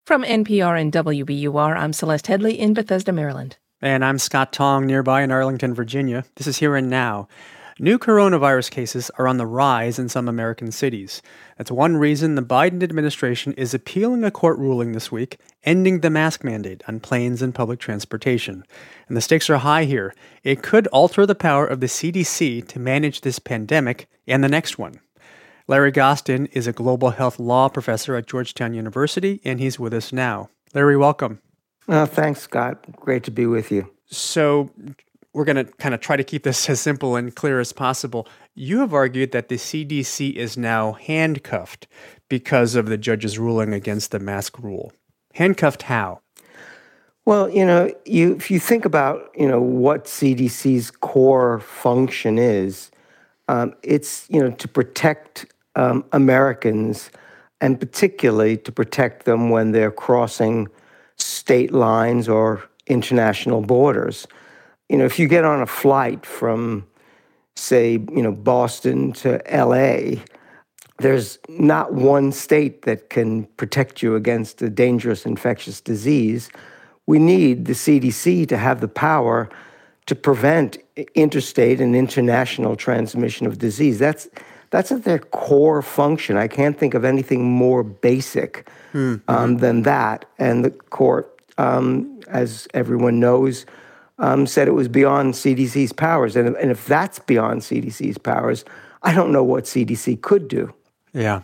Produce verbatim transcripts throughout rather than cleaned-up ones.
From N P R and W B U R, I'm Celeste Headley in Bethesda, Maryland. And I'm Scott Tong, nearby in Arlington, Virginia. This is Here and Now. New coronavirus cases are on the rise in some American cities. That's one reason the Biden administration is appealing a court ruling this week, ending the mask mandate on planes and public transportation. And the stakes are high here. It could alter the power of the C D C to manage this pandemic and the next one. Larry Gostin is a global health law professor at Georgetown University, and he's with us now. Larry, welcome. Uh, thanks, Scott. Great to be with you. So we're going to kind of try to keep this as simple and clear as possible. You have argued that the C D C is now handcuffed because of the judge's ruling against the mask rule. Handcuffed how? Well, you know, you if you think about, you know, what C D C's core function is, um, it's, you know, to protect um, Americans, and particularly to protect them when they're crossing state lines or international borders. You know, if you get on a flight from, say, you know, Boston to L A, there's not one state that can protect you against a dangerous infectious disease. We need the C D C to have the power to prevent interstate and international transmission of disease. That's that's at their core function. I can't think of anything more basic mm-hmm. um, than that. And the court, um, as everyone knows, Um, said it was beyond C D C's powers. And, and if that's beyond C D C's powers, I don't know what C D C could do. Yeah.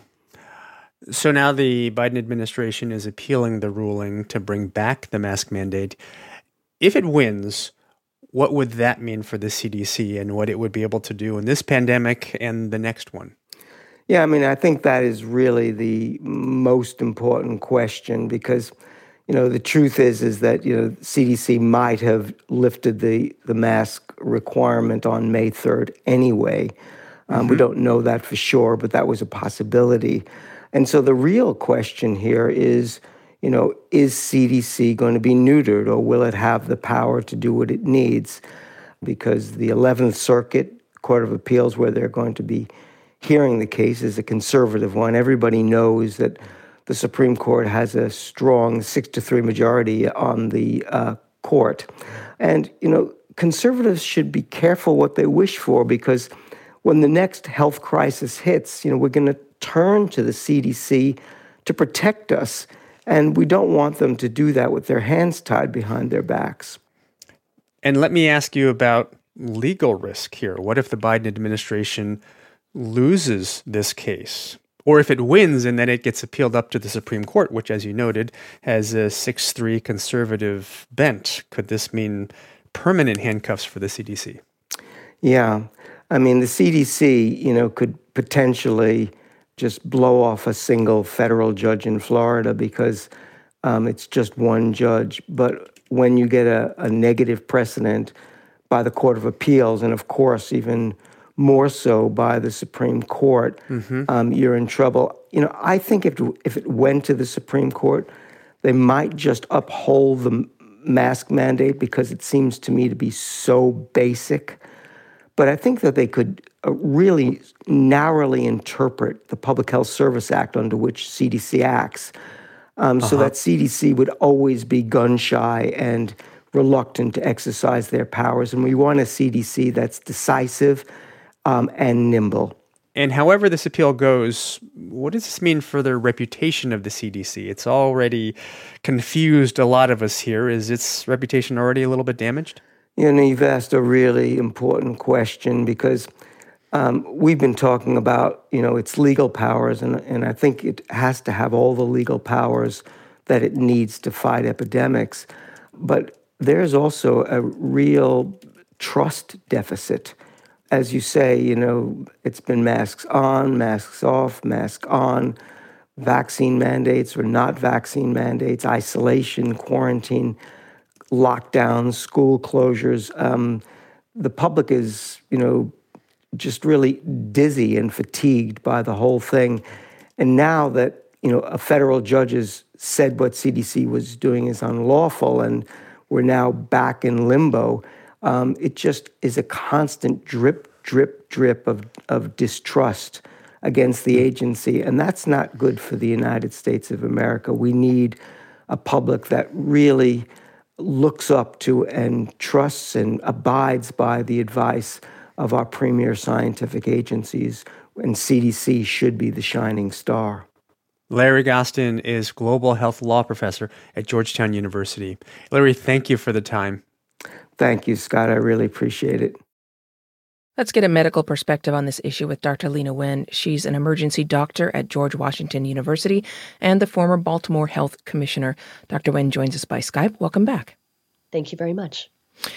So now the Biden administration is appealing the ruling to bring back the mask mandate. If it wins, what would that mean for the C D C and what it would be able to do in this pandemic and the next one? Yeah, I mean, I think that is really the most important question because you know, the truth is, is that, you know, C D C might have lifted the, the mask requirement on May third anyway. Um, mm-hmm. We don't know that for sure, but that was a possibility. And so the real question here is, you know, is C D C going to be neutered or will it have the power to do what it needs? Because the eleventh Circuit Court of Appeals, where they're going to be hearing the case, is a conservative one. Everybody knows that the Supreme Court has a strong six to three majority on the uh, court. And, you know, conservatives should be careful what they wish for because when the next health crisis hits, you know, we're going to turn to the C D C to protect us. And we don't want them to do that with their hands tied behind their backs. And let me ask you about legal risk here. What if the Biden administration loses this case? Or if it wins and then it gets appealed up to the Supreme Court, which, as you noted, has a six three conservative bent. Could this mean permanent handcuffs for the C D C? Yeah. I mean, the C D C, you know, could potentially just blow off a single federal judge in Florida because um, it's just one judge. But when you get a, a negative precedent by the Court of Appeals, and of course, even more so by the Supreme Court, mm-hmm. um, you're in trouble. You know, I think if if it went to the Supreme Court, they might just uphold the mask mandate because it seems to me to be so basic. But I think that they could uh, really narrowly interpret the Public Health Service Act under which C D C acts, um, uh-huh. so that C D C would always be gun-shy and reluctant to exercise their powers. And we want a C D C that's decisive, Um, and nimble. And however this appeal goes, what does this mean for the reputation of the C D C? It's already confused a lot of us here. Is its reputation already a little bit damaged? You know, you've asked a really important question because um, we've been talking about, you know, its legal powers, and, and I think it has to have all the legal powers that it needs to fight epidemics. But there's also a real trust deficit. As you say, you know, it's been masks on, masks off, mask on, vaccine mandates or not vaccine mandates, isolation, quarantine, lockdowns, school closures. Um, the public is, you know, just really dizzy and fatigued by the whole thing. And now that, you know, a federal judge has said what C D C was doing is unlawful and we're now back in limbo, Um, it just is a constant drip, drip, drip of, of distrust against the agency. And that's not good for the United States of America. We need a public that really looks up to and trusts and abides by the advice of our premier scientific agencies, and C D C should be the shining star. Larry Gostin is Global Health Law Professor at Georgetown University. Larry, thank you for the time. Thank you, Scott. I really appreciate it. Let's get a medical perspective on this issue with Doctor Leana Wen. She's an emergency doctor at George Washington University and the former Baltimore Health Commissioner. Doctor Wen joins us by Skype. Welcome back. Thank you very much.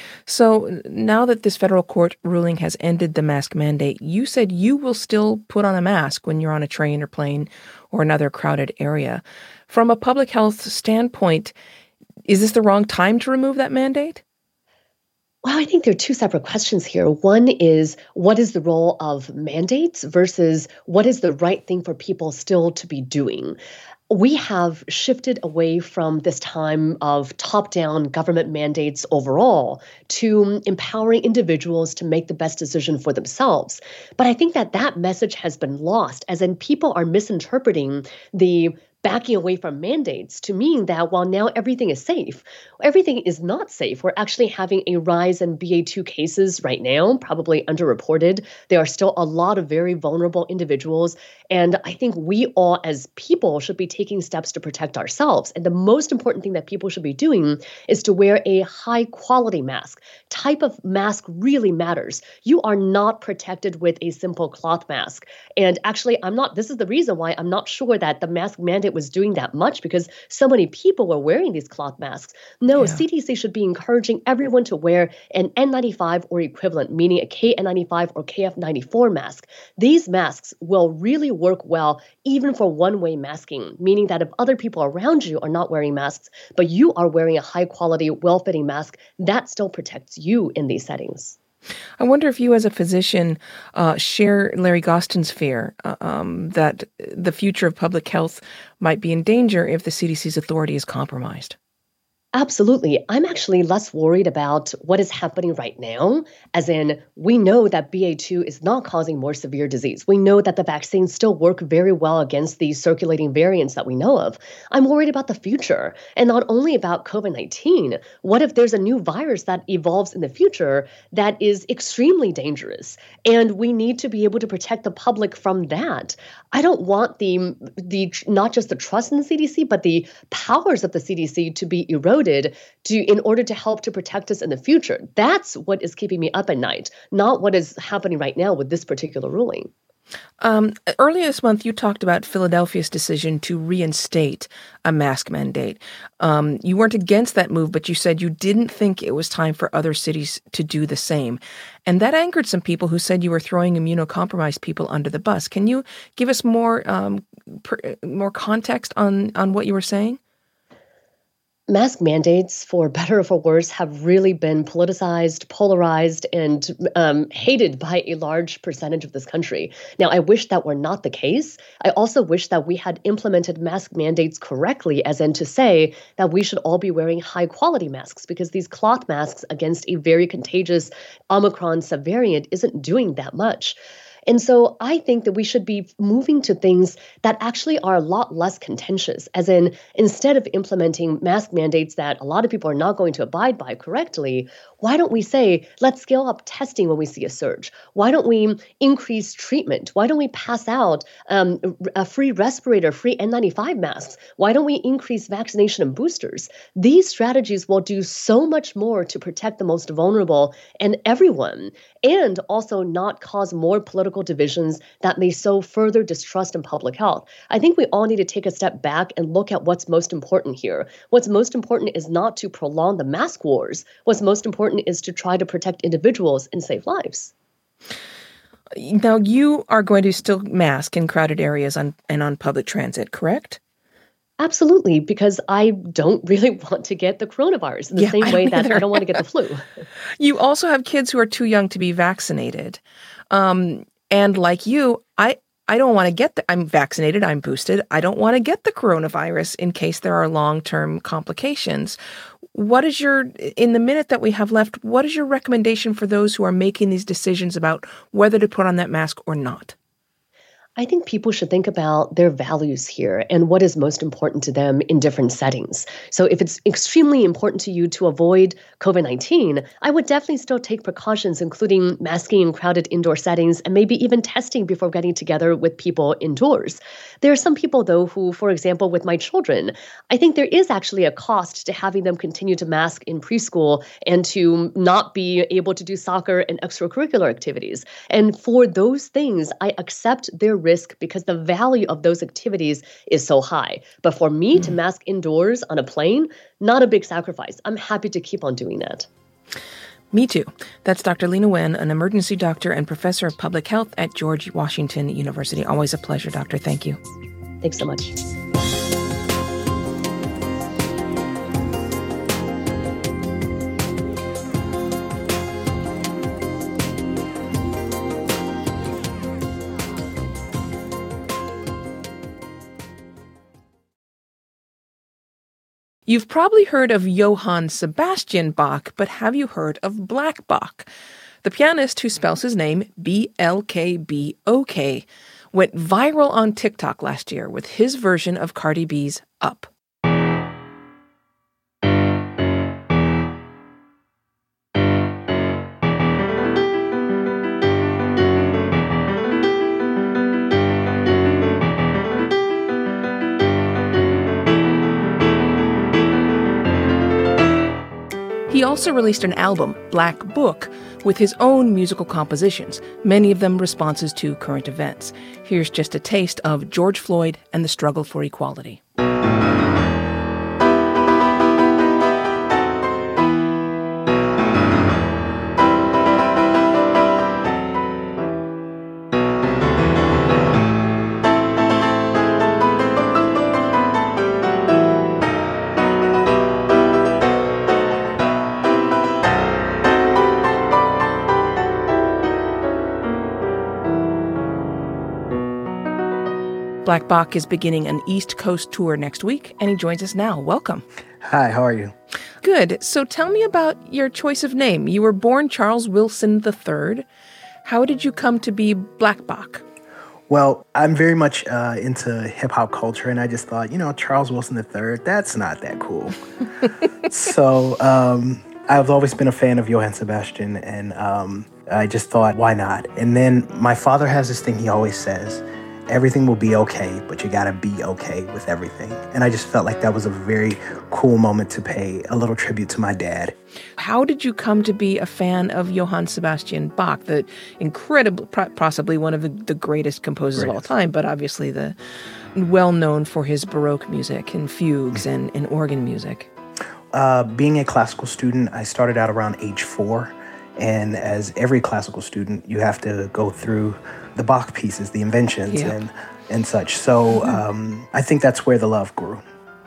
So now that this federal court ruling has ended the mask mandate, you said you will still put on a mask when you're on a train or plane or another crowded area. From a public health standpoint, is this the wrong time to remove that mandate? Well, I think there are two separate questions here. One is, what is the role of mandates versus what is the right thing for people still to be doing? We have shifted away from this time of top-down government mandates overall to empowering individuals to make the best decision for themselves. But I think that that message has been lost, as in people are misinterpreting the backing away from mandates to mean that while now everything is safe, everything is not safe. We're actually having a rise in B A two cases right now, probably underreported. There are still a lot of very vulnerable individuals. And I think we all as people should be taking steps to protect ourselves. And the most important thing that people should be doing is to wear a high quality mask. Type of mask really matters. You are not protected with a simple cloth mask. And actually, I'm not, this is the reason why I'm not sure that the mask mandate was doing that much, because so many people were wearing these cloth masks. No, yeah. C D C should be encouraging everyone to wear an N ninety-five or equivalent, meaning a K N ninety-five or K F ninety-four mask. These masks will really work well even for one-way masking, meaning that if other people around you are not wearing masks, but you are wearing a high-quality, well-fitting mask, that still protects you in these settings. I wonder if you as a physician uh, share Larry Gostin's fear uh, um, that the future of public health might be in danger if the C D C's authority is compromised. Absolutely. I'm actually less worried about what is happening right now, as in we know that B A two is not causing more severe disease. We know that the vaccines still work very well against these circulating variants that we know of. I'm worried about the future, and not only about COVID nineteen. What if there's a new virus that evolves in the future that is extremely dangerous? And we need to be able to protect the public from that. I don't want the, the not just the trust in the C D C, but the powers of the C D C to be eroded to in order to help to protect us in the future. That's what is keeping me up at night, not what is happening right now with this particular ruling. Um, earlier this month, you talked about Philadelphia's decision to reinstate a mask mandate. Um, you weren't against that move, but you said you didn't think it was time for other cities to do the same. And that angered some people who said you were throwing immunocompromised people under the bus. Can you give us more um, per, more context on, on what you were saying? Mask mandates, for better or for worse, have really been politicized, polarized, and um, hated by a large percentage of this country. Now, I wish that were not the case. I also wish that we had implemented mask mandates correctly, as in to say that we should all be wearing high-quality masks, because these cloth masks against a very contagious Omicron subvariant isn't doing that much. And so I think that we should be moving to things that actually are a lot less contentious, as in instead of implementing mask mandates that a lot of people are not going to abide by correctly, why don't we say, let's scale up testing when we see a surge? Why don't we increase treatment? Why don't we pass out um, a free respirator, free N ninety-five masks? Why don't we increase vaccination and boosters? These strategies will do so much more to protect the most vulnerable and everyone, and also not cause more political divisions that may sow further distrust in public health. I think we all need to take a step back and look at what's most important here. What's most important is not to prolong the mask wars. What's most important is to try to protect individuals and save lives. Now, you are going to still mask in crowded areas on, and on public transit, correct? Absolutely, because I don't really want to get the coronavirus in the yeah, same way that either. I don't want to get the flu. You also have kids who are too young to be vaccinated. Um, and like you, I, I don't want to get the, I'm vaccinated, I'm boosted. I don't want to get the coronavirus in case there are long-term complications. What is your, in the minute that we have left, what is your recommendation for those who are making these decisions about whether to put on that mask or not? I think people should think about their values here and what is most important to them in different settings. So if it's extremely important to you to avoid COVID nineteen, I would definitely still take precautions, including masking in crowded indoor settings and maybe even testing before getting together with people indoors. There are some people, though, who, for example, with my children, I think there is actually a cost to having them continue to mask in preschool and to not be able to do soccer and extracurricular activities. And for those things, I accept their risk because the value of those activities is so high. But for me mm. to mask indoors on a plane, not a big sacrifice. I'm happy to keep on doing that. Me too. That's Doctor Leana Wen, an emergency doctor and professor of public health at George Washington University. Always a pleasure, doctor. Thank you. Thanks so much. You've probably heard of Johann Sebastian Bach, but have you heard of Black Bach? The pianist who spells his name B L K B O K went viral on TikTok last year with his version of Cardi B's Up. He also released an album, Black Book, with his own musical compositions, many of them responses to current events. Here's just a taste of George Floyd and the struggle for equality. Black Bach is beginning an East Coast tour next week, and he joins us now. Welcome. Hi, how are you? Good. So tell me about your choice of name. You were born Charles Wilson the third. How did you come to be Black Bach? Well, I'm very much uh, into hip-hop culture, and I just thought, you know, Charles Wilson the third, that's not that cool. so um, I've always been a fan of Johann Sebastian, and um, I just thought, why not? And then my father has this thing he always says, everything will be okay, but you gotta be okay with everything. And I just felt like that was a very cool moment to pay a little tribute to my dad. How did you come to be a fan of Johann Sebastian Bach, the incredible, possibly one of the, the greatest composers greatest. of all time, but obviously the well-known for his Baroque music and fugues mm-hmm. and, and organ music? Uh, being a classical student, I started out around age four. And as every classical student, you have to go through the Bach pieces, the inventions, yeah. and and such. So um, I think that's where the love grew.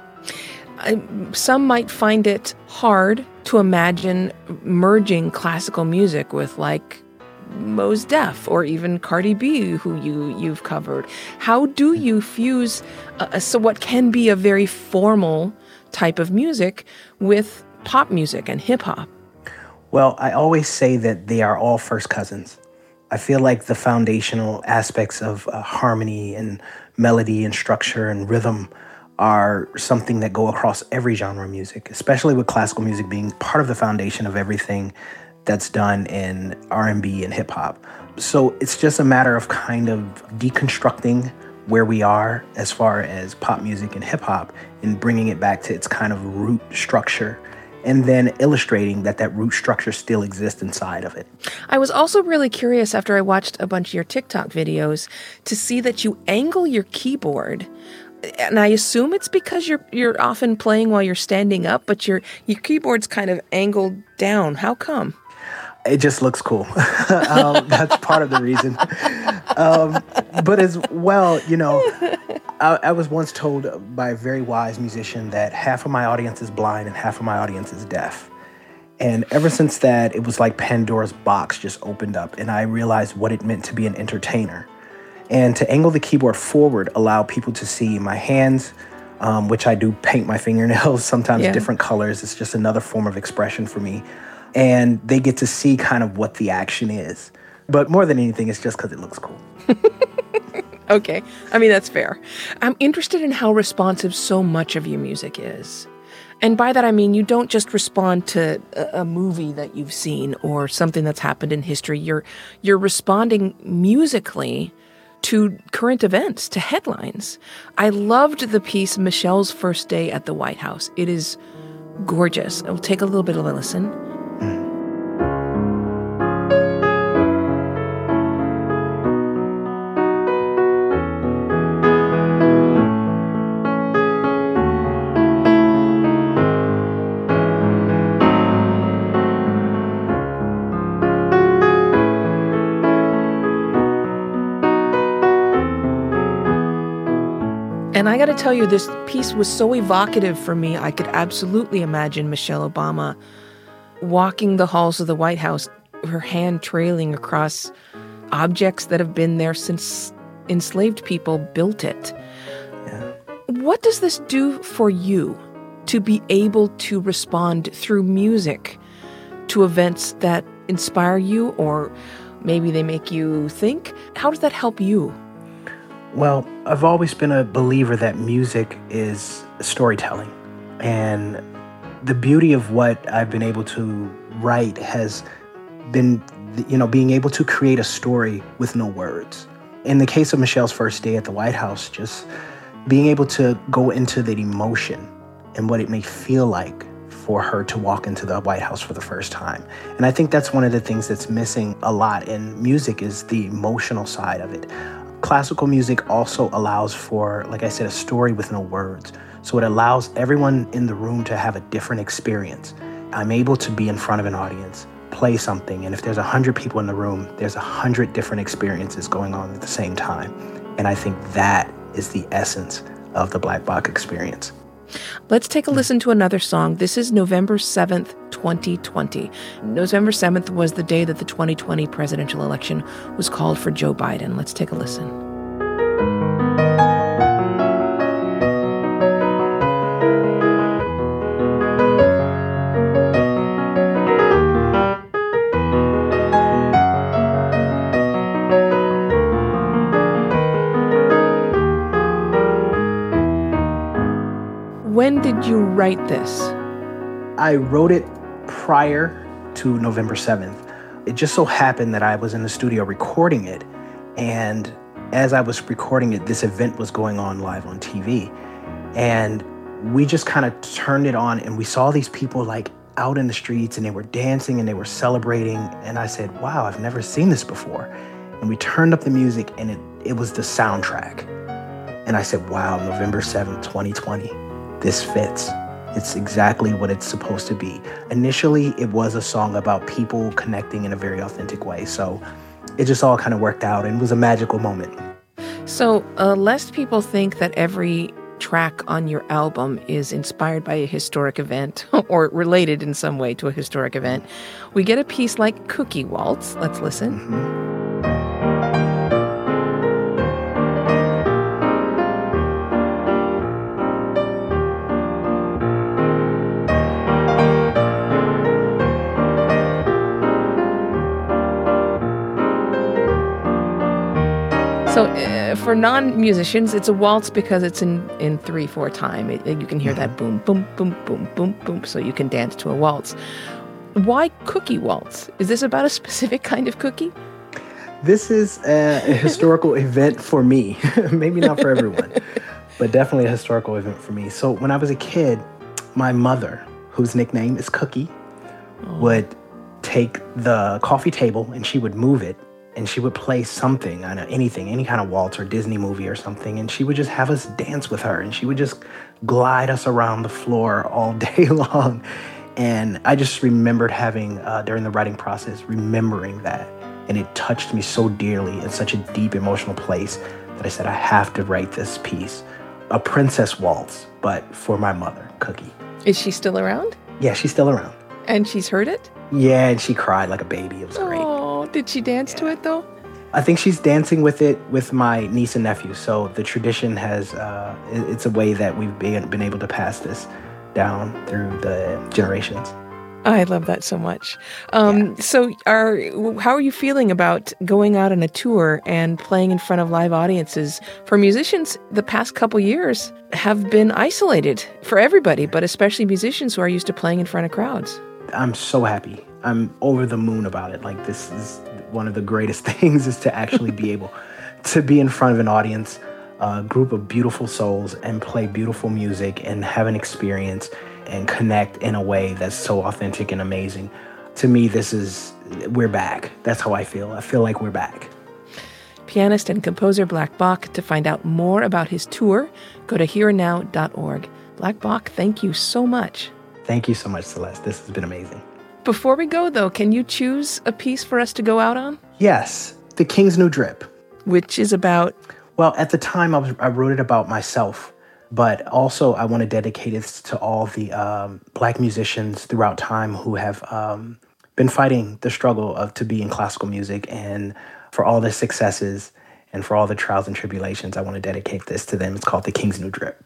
I, some might find it hard to imagine merging classical music with, like, Mos Def or even Cardi B, who you, you've covered. How do you fuse uh, so what can be a very formal type of music with pop music and hip-hop? Well, I always say that they are all first cousins. I feel like the foundational aspects of uh, harmony and melody and structure and rhythm are something that go across every genre of music, especially with classical music being part of the foundation of everything that's done in R and B and hip hop. So it's just a matter of kind of deconstructing where we are as far as pop music and hip hop and bringing it back to its kind of root structure, and then illustrating that that root structure still exists inside of it. I was also really curious after I watched a bunch of your TikTok videos to see that you angle your keyboard. And I assume it's because you're you're often playing while you're standing up, but your your keyboard's kind of angled down. How come? It just looks cool. um, that's part of the reason. Um, but as well, you know, I, I was once told by a very wise musician that half of my audience is blind and half of my audience is deaf. And ever since that, it was like Pandora's box just opened up, and I realized what it meant to be an entertainer. And to angle the keyboard forward, allow people to see my hands, um, which I do paint my fingernails, sometimes yeah. different colors. It's just another form of expression for me. And they get to see kind of what the action is. But more than anything, it's just because it looks cool. Okay. I mean, that's fair. I'm interested in how responsive so much of your music is. And by that, I mean, you don't just respond to a, a movie that you've seen or something that's happened in history. You're, you're responding musically to current events, to headlines. I loved the piece, Michelle's First Day at the White House. It is gorgeous. I'll take a little bit of a listen. And I got to tell you, this piece was so evocative for me. I could absolutely imagine Michelle Obama walking the halls of the White House, her hand trailing across objects that have been there since enslaved people built it. Yeah. What does this do for you to be able to respond through music to events that inspire you, or maybe they make you think? How does that help you? Well, I've always been a believer that music is storytelling. And the beauty of what I've been able to write has been, you know, being able to create a story with no words. In the case of Michelle's First Day at the White House, just being able to go into the emotion and what it may feel like for her to walk into the White House for the first time. And I think that's one of the things that's missing a lot in music, is the emotional side of it. Classical music also allows for, like I said, a story with no words. So it allows everyone in the room to have a different experience. I'm able to be in front of an audience, play something, and if there's a hundred people in the room, there's a hundred different experiences going on at the same time. And I think that is the essence of the Black Box experience. Let's take a listen to another song. This is November seventh, twenty twenty. November seventh was the day that the twenty twenty presidential election was called for Joe Biden. Let's take a listen. When did you write this? I wrote it prior to November seventh. It just so happened that I was in the studio recording it, and as I was recording it, this event was going on live on T V. And we just kind of turned it on, and we saw these people like out in the streets, and they were dancing and they were celebrating. And I said, wow, I've never seen this before. And we turned up the music, and it, it was the soundtrack. And I said, wow, November seventh, twenty twenty. This fits. It's exactly what it's supposed to be. Initially, it was a song about people connecting in a very authentic way. So it just all kind of worked out, and it was a magical moment. So uh, lest people think that every track on your album is inspired by a historic event or related in some way to a historic event, we get a piece like Cookie Waltz. Let's listen. Mm-hmm. So uh, for non-musicians, it's a waltz because it's in, in three four time. It, you can hear that boom, boom, boom, boom, boom, boom, so you can dance to a waltz. Why Cookie Waltz? Is this about a specific kind of cookie? This is a, a historical event for me. Maybe not for everyone, but definitely a historical event for me. So when I was a kid, my mother, whose nickname is Cookie, oh. would take the coffee table and she would move it, and she would play something, I know, anything, any kind of waltz or Disney movie or something, and she would just have us dance with her, and she would just glide us around the floor all day long. And I just remembered having, uh, during the writing process, remembering that, and it touched me so dearly in such a deep emotional place that I said, I have to write this piece, a princess waltz, but for my mother, Cookie. Is she still around? Yeah, she's still around. And she's heard it? Yeah, and she cried like a baby. It was great. Oh, did she dance yeah. to it, though? I think she's dancing with it with my niece and nephew. So the tradition has, uh, it's a way that we've been, been able to pass this down through the generations. I love that so much. Um, Yeah. So, are how are you feeling about going out on a tour and playing in front of live audiences? For musicians, the past couple years have been isolated for everybody, but especially musicians who are used to playing in front of crowds. I'm so happy. I'm over the moon about it. Like, this is one of the greatest things, is to actually be able to be in front of an audience, a group of beautiful souls, and play beautiful music and have an experience and connect in a way that's so authentic and amazing. To me, this is, we're back. That's how I feel. I feel like we're back. Pianist and composer Black Bach. To find out more about his tour, go to here and now dot org. Black Bach, thank you so much. Thank you so much, Celeste. This has been amazing. Before we go, though, can you choose a piece for us to go out on? Yes, The King's New Drip. Which is about? Well, at the time, I, was, I wrote it about myself. But also, I want to dedicate it to all the um, Black musicians throughout time who have um, been fighting the struggle of to be in classical music, and for all their successes and for all the trials and tribulations. I want to dedicate this to them. It's called The King's New Drip.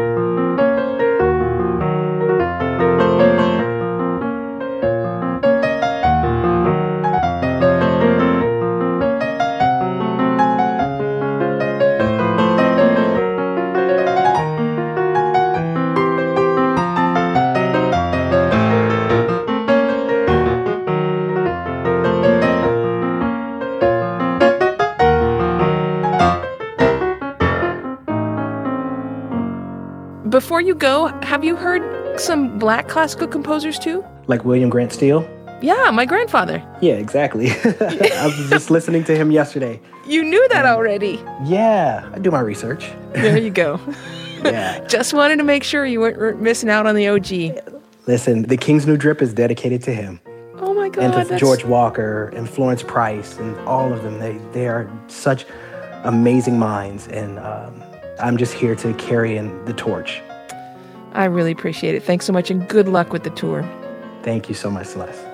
Before you go, have you heard some Black classical composers too? Like William Grant Steele? Yeah, my grandfather. Yeah, exactly. I was just listening to him yesterday. You knew that already. Yeah, I do my research. There you go. Yeah. Just wanted to make sure you weren't missing out on the O G. Listen, The King's New Drip is dedicated to him. Oh my God. And to that's... George Walker and Florence Price and all of them. They, they are such amazing minds, and um, I'm just here to carry in the torch. I really appreciate it. Thanks so much, and good luck with the tour. Thank you so much, Celeste.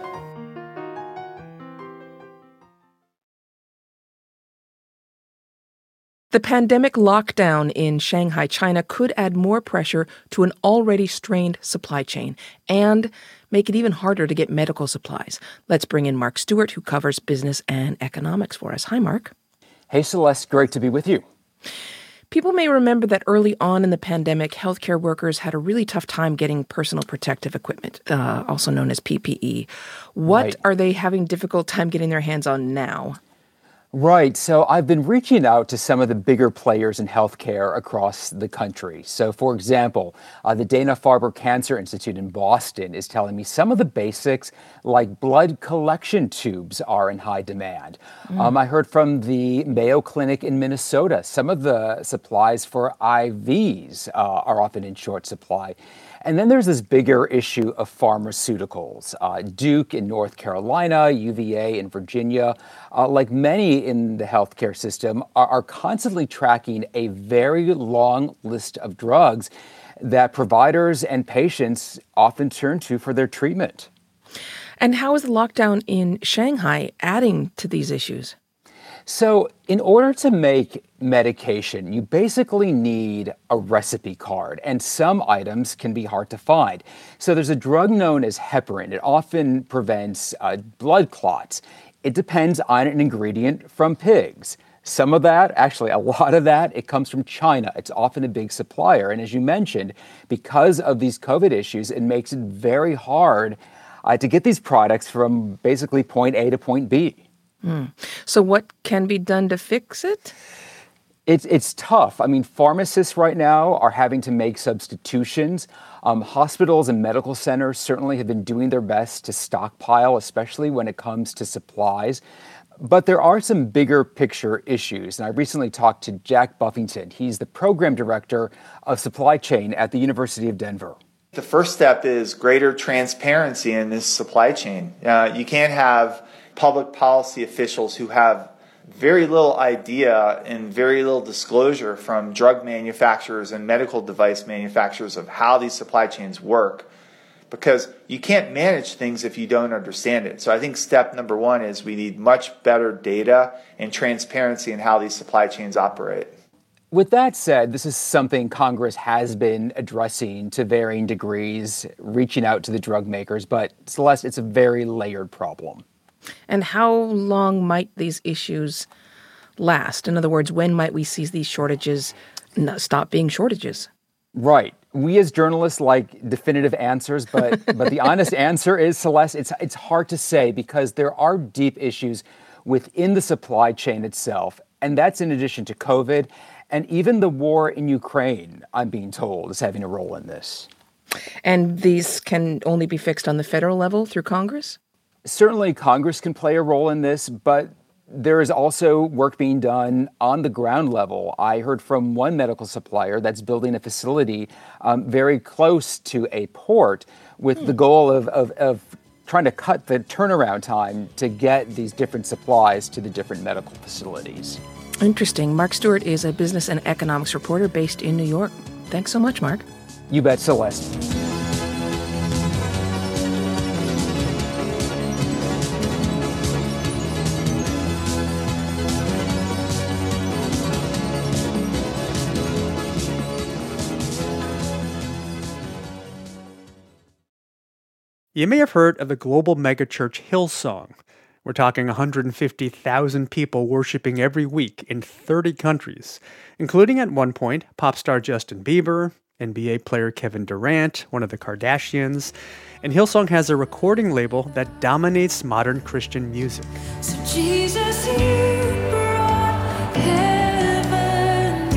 The pandemic lockdown in Shanghai, China could add more pressure to an already strained supply chain and make it even harder to get medical supplies. Let's bring in Mark Stewart, who covers business and economics for us. Hi, Mark. Hey, Celeste. Great to be with you. People may remember that early on in the pandemic, healthcare workers had a really tough time getting personal protective equipment, uh, also known as P P E. What Right. are they having difficult time getting their hands on now? Right. So I've been reaching out to some of the bigger players in healthcare across the country. So, for example, uh, the Dana-Farber Cancer Institute in Boston is telling me some of the basics, like blood collection tubes, are in high demand. Mm. Um, I heard from the Mayo Clinic in Minnesota, some of the supplies for I Vs uh, are often in short supply. And then there's this bigger issue of pharmaceuticals. Uh, Duke in North Carolina, U V A in Virginia, uh, like many in the healthcare system, are, are constantly tracking a very long list of drugs that providers and patients often turn to for their treatment. And how is the lockdown in Shanghai adding to these issues? So in order to make medication, you basically need a recipe card, and some items can be hard to find. So there's a drug known as heparin. It often prevents uh, blood clots. It depends on an ingredient from pigs. Some of that, actually a lot of that, it comes from China. It's often a big supplier. And as you mentioned, because of these COVID issues, it makes it very hard uh, to get these products from basically point A to point B. Mm. So what can be done to fix it? It's it's tough. I mean, pharmacists right now are having to make substitutions. Um, hospitals and medical centers certainly have been doing their best to stockpile, especially when it comes to supplies. But there are some bigger picture issues. And I recently talked to Jack Buffington. He's the program director of supply chain at the University of Denver. The first step is greater transparency in this supply chain. Uh, you can't have public policy officials who have very little idea and very little disclosure from drug manufacturers and medical device manufacturers of how these supply chains work, because you can't manage things if you don't understand it. So I think step number one is we need much better data and transparency in how these supply chains operate. With that said, this is something Congress has been addressing to varying degrees, reaching out to the drug makers. But Celeste, it's a very layered problem. And how long might these issues last? In other words, when might we see these shortages stop being shortages? Right. We as journalists like definitive answers, but but the honest answer is, Celeste, it's it's hard to say because there are deep issues within the supply chain itself. And that's in addition to COVID. And even the war in Ukraine, I'm being told, is having a role in this. And these can only be fixed on the federal level through Congress? Certainly Congress can play a role in this, but there is also work being done on the ground level. I heard from one medical supplier that's building a facility um, very close to a port with hmm. the goal of, of, of trying to cut the turnaround time to get these different supplies to the different medical facilities. Interesting. Mark Stewart is a business and economics reporter based in New York. Thanks so much, Mark. You bet, Celeste. You may have heard of the global megachurch Hillsong. We're talking one hundred fifty thousand people worshiping every week in thirty countries, including at one point pop star Justin Bieber, N B A player Kevin Durant, one of the Kardashians, and Hillsong has a recording label that dominates modern Christian music. So Jesus, you brought heaven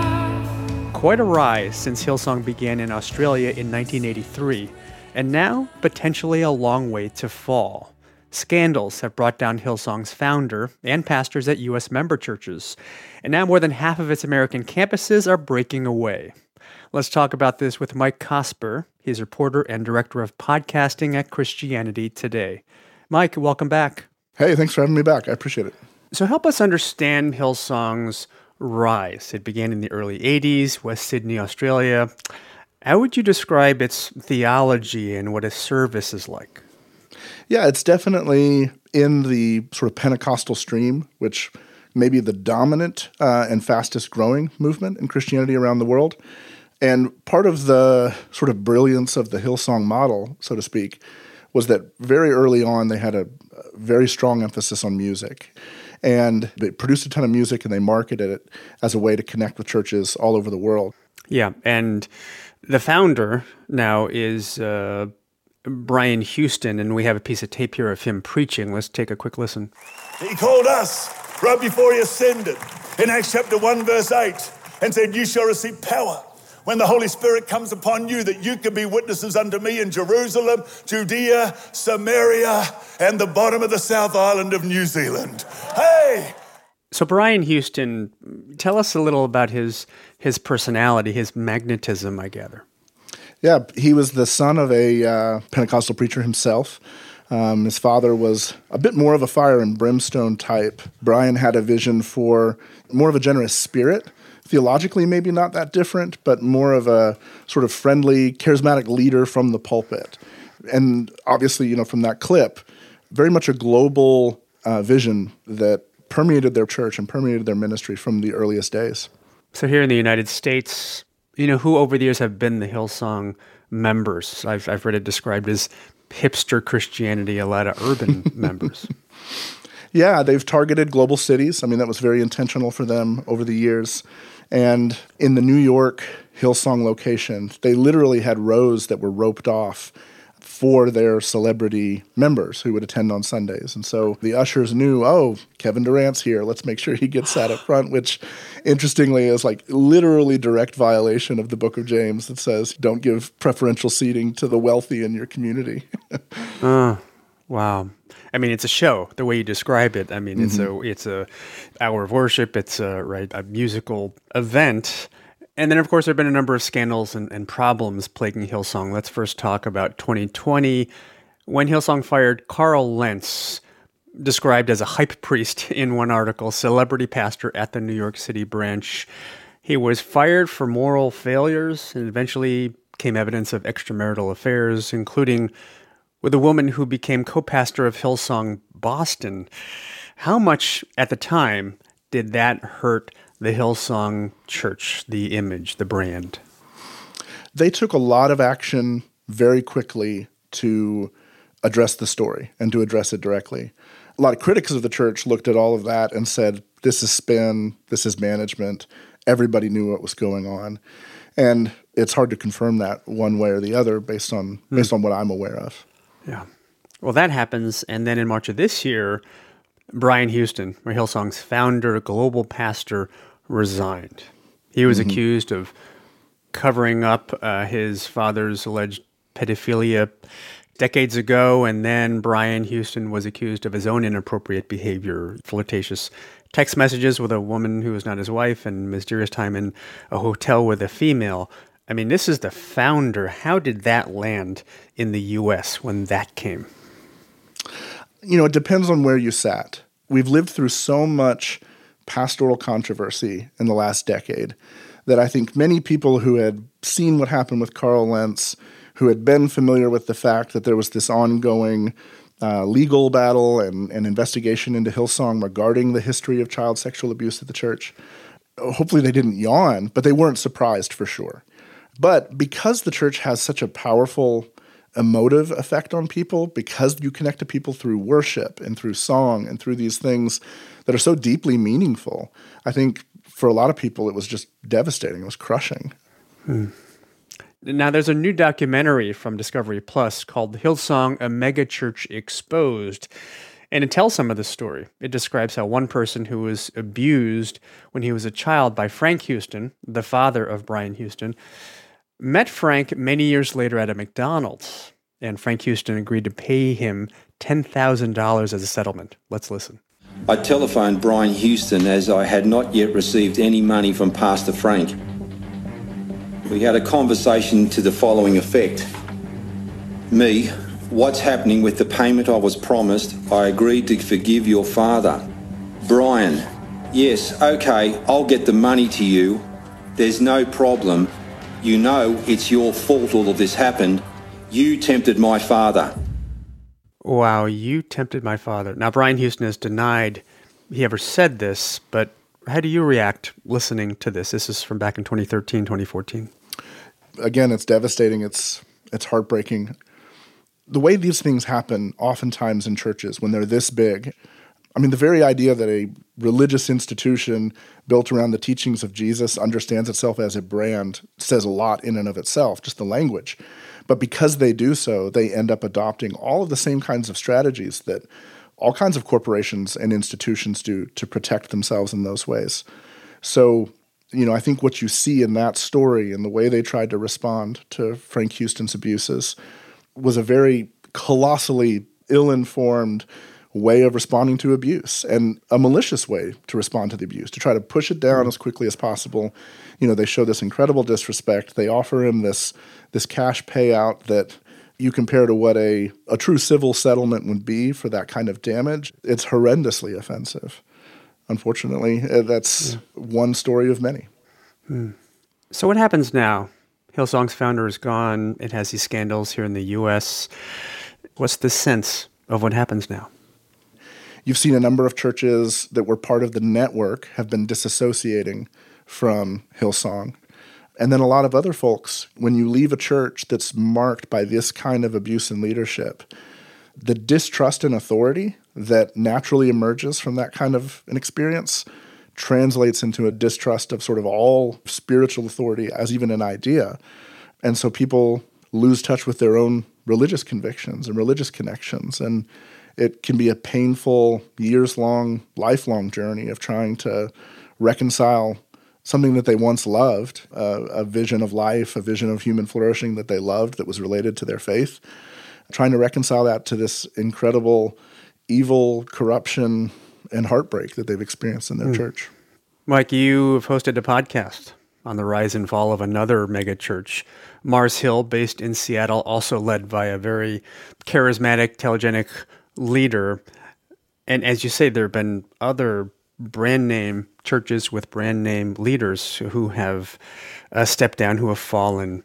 down. Quite a rise since Hillsong began in Australia in nineteen eighty-three, and now potentially a long way to fall. Scandals have brought down Hillsong's founder and pastors at U S member churches, and now more than half of its American campuses are breaking away. Let's talk about this with Mike Cosper. He's reporter and director of podcasting at Christianity Today. Mike, welcome back. Hey, thanks for having me back. I appreciate it. So help us understand Hillsong's rise. It began in the early eighties, West Sydney, Australia. How would you describe its theology and what its service is like? Yeah, it's definitely in the sort of Pentecostal stream, which may be the dominant uh, and fastest growing movement in Christianity around the world. And part of the sort of brilliance of the Hillsong model, so to speak, was that very early on they had a very strong emphasis on music. And they produced a ton of music and they marketed it as a way to connect with churches all over the world. Yeah, and the founder now is uh, Brian Houston, and we have a piece of tape here of him preaching. Let's take a quick listen. He called us right before he ascended in Acts chapter one, verse eight, and said, you shall receive power when the Holy Spirit comes upon you, that you can be witnesses unto me in Jerusalem, Judea, Samaria, and the bottom of the South Island of New Zealand. Hey! So Brian Houston, tell us a little about his his personality, his magnetism, I gather. Yeah, he was the son of a uh, Pentecostal preacher himself. Um, his father was a bit more of a fire and brimstone type. Brian had a vision for more of a generous spirit. Theologically, maybe not that different, but more of a sort of friendly, charismatic leader from the pulpit. And obviously, you know, from that clip, very much a global uh, vision that permeated their church and permeated their ministry from the earliest days. So here in the United States, you know, who over the years have been the Hillsong members? I've I've read it described as hipster Christianity, a lot of urban members. Yeah, they've targeted global cities. I mean, that was very intentional for them over the years. And in the New York Hillsong location, they literally had rows that were roped off for their celebrity members who would attend on Sundays. And so the ushers knew, oh, Kevin Durant's here. Let's make sure he gets sat up front, which interestingly is like literally direct violation of the book of James that says don't give preferential seating to the wealthy in your community. uh, wow. I mean, it's a show, the way you describe it. I mean, mm-hmm. it's a it's a hour of worship. It's a, right, a musical event. And then, of course, there have been a number of scandals and, and problems plaguing Hillsong. Let's first talk about twenty twenty, when Hillsong fired Carl Lentz, described as a hype priest in one article, celebrity pastor at the New York City branch. He was fired for moral failures, and eventually came evidence of extramarital affairs, including with a woman who became co-pastor of Hillsong Boston. How much, at the time, did that hurt the Hillsong Church, the image, the brand? They took a lot of action very quickly to address the story and to address it directly. A lot of critics of the church looked at all of that and said, this is spin, this is management. Everybody knew what was going on. And it's hard to confirm that one way or the other based on mm. based on what I'm aware of. Yeah. Well, that happens. And then in March of this year, Brian Houston, Hillsong's founder, global pastor, resigned. He was mm-hmm. accused of covering up uh, his father's alleged pedophilia decades ago, and then Brian Houston was accused of his own inappropriate behavior, flirtatious text messages with a woman who was not his wife, and mysterious time in a hotel with a female. I mean, this is the founder. How did that land in the U S when that came? You know, it depends on where you sat. We've lived through so much pastoral controversy in the last decade that I think many people who had seen what happened with Carl Lentz, who had been familiar with the fact that there was this ongoing uh, legal battle and, and investigation into Hillsong regarding the history of child sexual abuse at the church, hopefully they didn't yawn, but they weren't surprised for sure. But because the church has such a powerful emotive effect on people, because you connect to people through worship and through song and through these things that are so deeply meaningful, I think for a lot of people it was just devastating. It was crushing. Hmm. Now, there's a new documentary from Discovery Plus called Hillsong, A Megachurch Exposed, and it tells some of the story. It describes how one person who was abused when he was a child by Frank Houston, the father of Brian Houston, met Frank many years later at a McDonald's, and Frank Houston agreed to pay him ten thousand dollars as a settlement. Let's listen. I telephoned Brian Houston as I had not yet received any money from Pastor Frank. We had a conversation to the following effect. Me, what's happening with the payment I was promised? I agreed to forgive your father. Brian, yes, okay, I'll get the money to you. There's no problem. You know it's your fault all of this happened. You tempted my father. Wow, you tempted my father. Now, Brian Houston has denied he ever said this, but how do you react listening to this? This is from back in twenty thirteen, twenty fourteen. Again, it's devastating. It's it's heartbreaking. The way these things happen oftentimes in churches when they're this big, I mean, the very idea that a religious institution built around the teachings of Jesus understands itself as a brand says a lot in and of itself, just the language. But because they do so, they end up adopting all of the same kinds of strategies that all kinds of corporations and institutions do to protect themselves in those ways. So, you know, I think what you see in that story and the way they tried to respond to Frank Houston's abuses was a very colossally ill-informed way of responding to abuse and a malicious way to respond to the abuse, to try to push it down as quickly as possible. You know, they show this incredible disrespect. They offer him this this cash payout that you compare to what a, a true civil settlement would be for that kind of damage. It's horrendously offensive. Unfortunately, that's yeah. one story of many. Hmm. So what happens now? Hillsong's founder is gone. It has these scandals here in the U S. What's the sense of what happens now? You've seen a number of churches that were part of the network have been disassociating from Hillsong. And then a lot of other folks, when you leave a church that's marked by this kind of abuse and leadership, the distrust in authority that naturally emerges from that kind of an experience translates into a distrust of sort of all spiritual authority as even an idea. And so people lose touch with their own religious convictions and religious connections. And it can be a painful, years-long, lifelong journey of trying to reconcile something that they once loved, uh, a vision of life, a vision of human flourishing that they loved that was related to their faith, trying to reconcile that to this incredible evil, corruption, and heartbreak that they've experienced in their mm. church. Mike, you have hosted a podcast on the rise and fall of another mega church, Mars Hill, based in Seattle, also led by a very charismatic, telegenic leader. And as you say, there have been other brand name churches with brand name leaders who have uh, stepped down, who have fallen.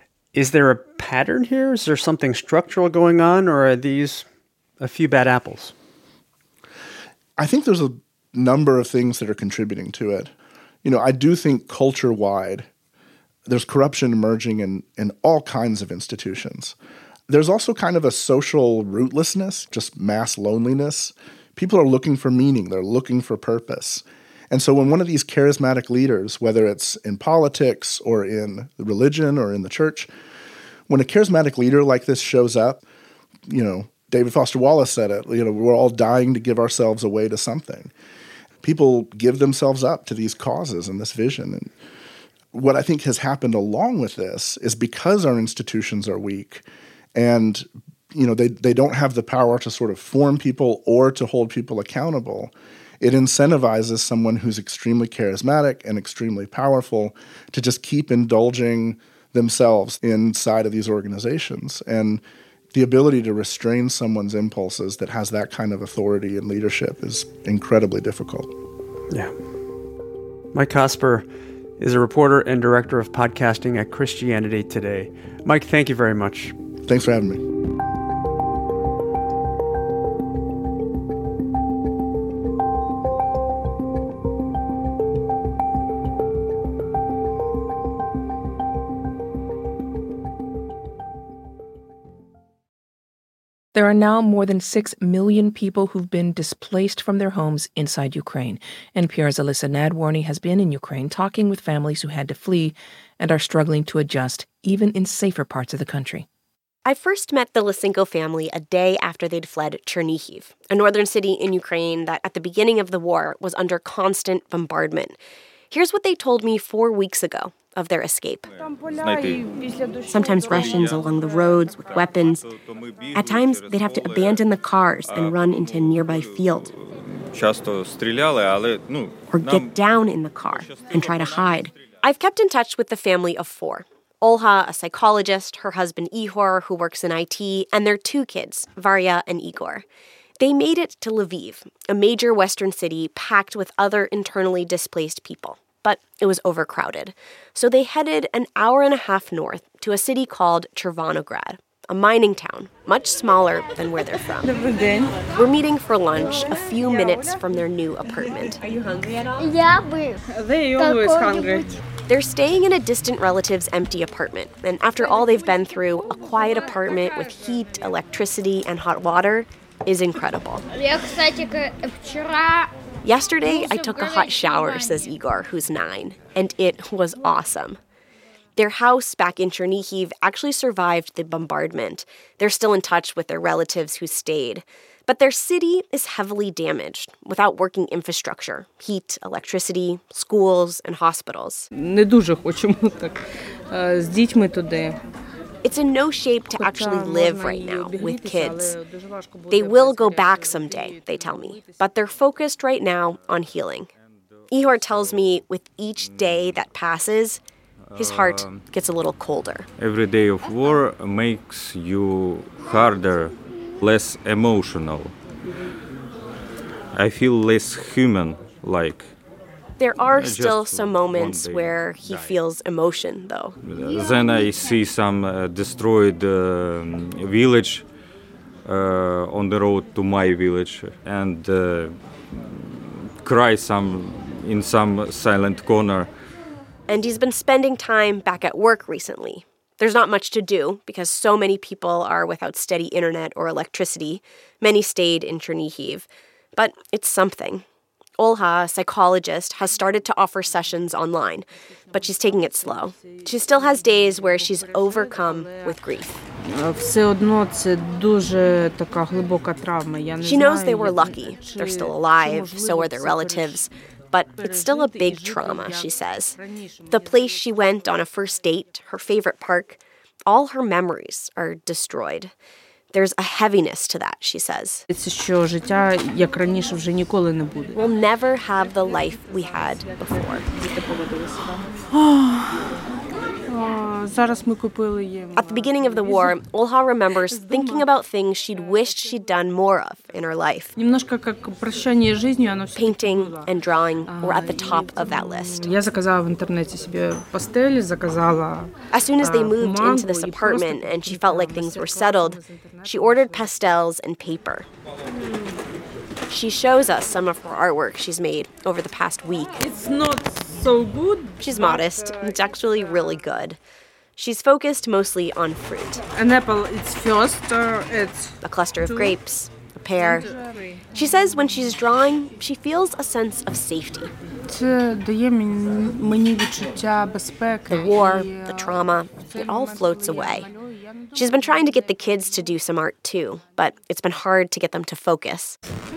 Is there a pattern here? Is there something structural going on, or are these a few bad apples? I think there's a number of things that are contributing to it. you know, I do think culture-wide, there's corruption emerging in, in all kinds of institutions. There's also kind of a social rootlessness, just mass loneliness. People are looking for meaning. They're looking for purpose. And so when one of these charismatic leaders, whether it's in politics or in religion or in the church, when a charismatic leader like this shows up, you know, David Foster Wallace said it, you know, we're all dying to give ourselves away to something. People give themselves up to these causes and this vision. And what I think has happened along with this is because our institutions are weak and, you know, they, they don't have the power to sort of form people or to hold people accountable, it incentivizes someone who's extremely charismatic and extremely powerful to just keep indulging themselves inside of these organizations. And the ability to restrain someone's impulses that has that kind of authority and leadership is incredibly difficult. Yeah. Mike Cosper is a reporter and director of podcasting at Christianity Today. Mike, thank you very much. Thanks for having me. There are now more than six million people who've been displaced from their homes inside Ukraine. N P R's Alyssa Nadworny has been in Ukraine talking with families who had to flee and are struggling to adjust, even in safer parts of the country. I first met the Lysenko family a day after they'd fled Chernihiv, a northern city in Ukraine that at the beginning of the war was under constant bombardment. Here's what they told me four weeks ago of their escape. Sometimes Russians along the roads with weapons. At times, they'd have to abandon the cars and run into a nearby field. Or get down in the car and try to hide. I've kept in touch with the family of four. Olha, a psychologist, her husband Ihor, who works in I T, and their two kids, Varya and Igor. They made it to Lviv, a major western city packed with other internally displaced people. But it was overcrowded. So they headed an hour and a half north to a city called Chervonograd, a mining town, much smaller than where they're from. We're meeting for lunch a few minutes from their new apartment. Are you hungry at all? Yeah, we're always hungry. They're staying in a distant relative's empty apartment, and after all they've been through, a quiet apartment with heat, electricity, and hot water is incredible. Yesterday, I took a hot shower, says Igor, who's nine, and it was awesome. Their house back in Chernihiv actually survived the bombardment. They're still in touch with their relatives who stayed. But their city is heavily damaged, without working infrastructure, heat, electricity, schools, and hospitals. Не дуже хочемо так з дітьми туди. It's in no shape to actually live right now with kids. They will go back someday, they tell me, but they're focused right now on healing. Ihor tells me with each day that passes, his heart gets a little colder. Every day of war makes you harder, less emotional. I feel less human-like. There are still some moments where he feels emotion, though. Then I see some uh, destroyed uh, village uh, on the road to my village and uh, cry some in some silent corner. And he's been spending time back at work recently. There's not much to do because so many people are without steady internet or electricity. Many stayed in Chernihiv. But it's something. Olha, a psychologist, has started to offer sessions online, but she's taking it slow. She still has days where she's overcome with grief. She knows they were lucky. They're still alive, so are their relatives. But it's still a big trauma, she says. The place she went on a first date, her favorite park, all her memories are destroyed. There's a heaviness to that, she says. We'll never have the life we had before. At the beginning of the war, Olha remembers thinking about things she'd wished she'd done more of in her life. Painting and drawing were at the top of that list. As soon as they moved into this apartment and she felt like things were settled, she ordered pastels and paper. She shows us some of her artwork she's made over the past week. It's not so good. She's modest. It's actually really good. She's focused mostly on fruit. An apple, it's first, uh, it's... A cluster of grapes, a pear. She says when she's drawing, she feels a sense of safety. The war, the trauma, it all floats away. She's been trying to get the kids to do some art too, but it's been hard to get them to focus.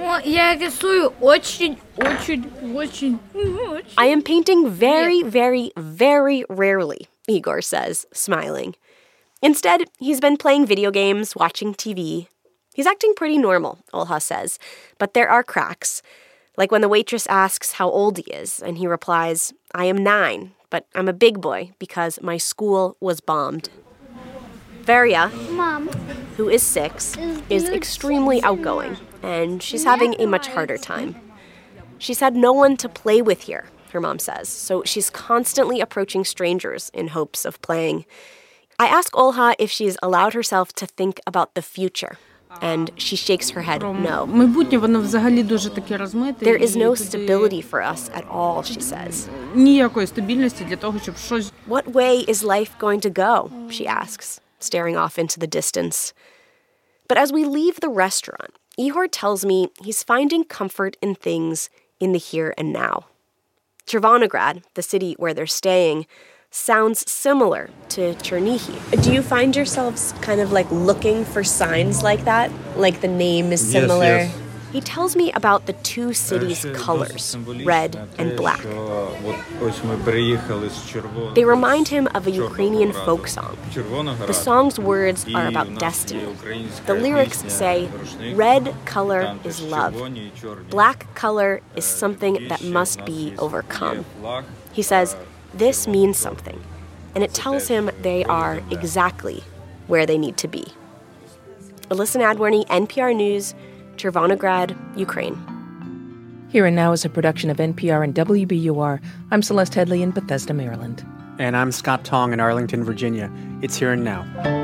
I am painting very, very, very rarely, Igor says, smiling. Instead, he's been playing video games, watching T V. He's acting pretty normal, Olha says, but there are cracks. Like when the waitress asks how old he is, and he replies, I am nine, but I'm a big boy because my school was bombed. Varia, Mom, who is six, is extremely outgoing, and she's having a much harder time. She's had no one to play with here, her mom says, so she's constantly approaching strangers in hopes of playing. I ask Olha if she's allowed herself to think about the future, and she shakes her head no. There is no stability for us at all, she says. What way is life going to go, she asks, staring off into the distance. But as we leave the restaurant, Ihor tells me he's finding comfort in things in the here and now. Chervonograd, the city where they're staying, sounds similar to Chernihiv. Do you find yourselves kind of like looking for signs like that? Like the name is similar? Yes, yes. He tells me about the two cities' colors, red and black. They remind him of a Ukrainian folk song. The song's words are about destiny. The lyrics say, red color is love. Black color is something that must be overcome. He says, this means something, and it tells him they are exactly where they need to be. Alyssa Nadworny, N P R News, Chervonograd, Ukraine. Here and Now is a production of N P R and W B U R. I'm Celeste Headley in Bethesda, Maryland. And I'm Scott Tong in Arlington, Virginia. It's Here and Now.